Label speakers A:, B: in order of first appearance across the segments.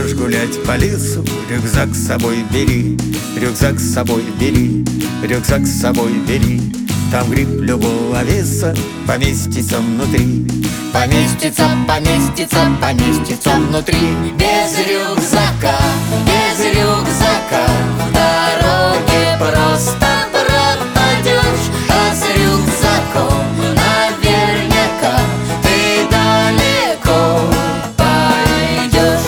A: Пойдешь гулять по лесу, рюкзак с собой бери, рюкзак с собой бери, рюкзак с собой бери. Там гриб любого веса поместится внутри.
B: Поместится, поместится, поместится внутри. Без рюкзака, без рюкзака в дороге просто пропадешь. А с рюкзаком наверняка ты далеко пойдешь.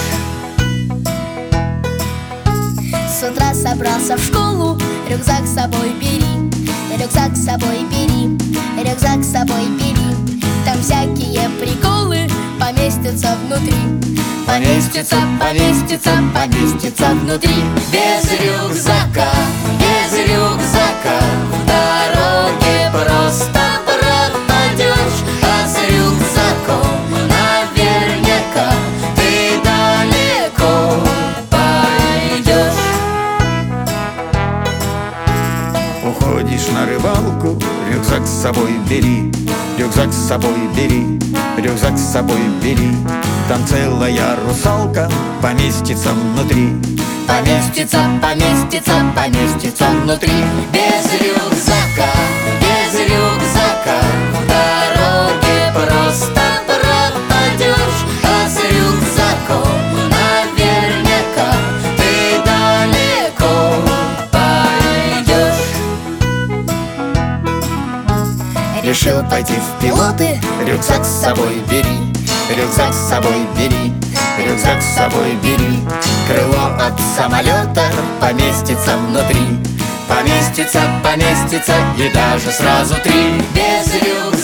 C: С утра собрался в школу, рюкзак с собой бери, рюкзак с собой бери, рюкзак с собой бери. Там всякие приколы поместятся внутри.
B: Поместится, поместится, поместится внутри. Без рюкзака, без рюкзака в дороге просто пропадешь. А с рюкзаком наверняка ты далеко пойдешь.
A: Уходишь на рыбалку, рюкзак с собой бери, рюкзак с собой бери, рюкзак с собой бери. Там целая русалка поместится внутри.
B: Поместится, поместится, поместится внутри. Без рюкзака, без рюкзака в дороге просто пропадешь. А с рюкзаком наверняка ты далеко пойдешь.
C: Решил пойти в пилоты,
A: Рюкзак с собой бери, рюкзак с собой бери, рюкзак с собой бери. Крыло от самолета поместится внутри. Поместится, поместится и даже сразу три.
B: Без рюкзака.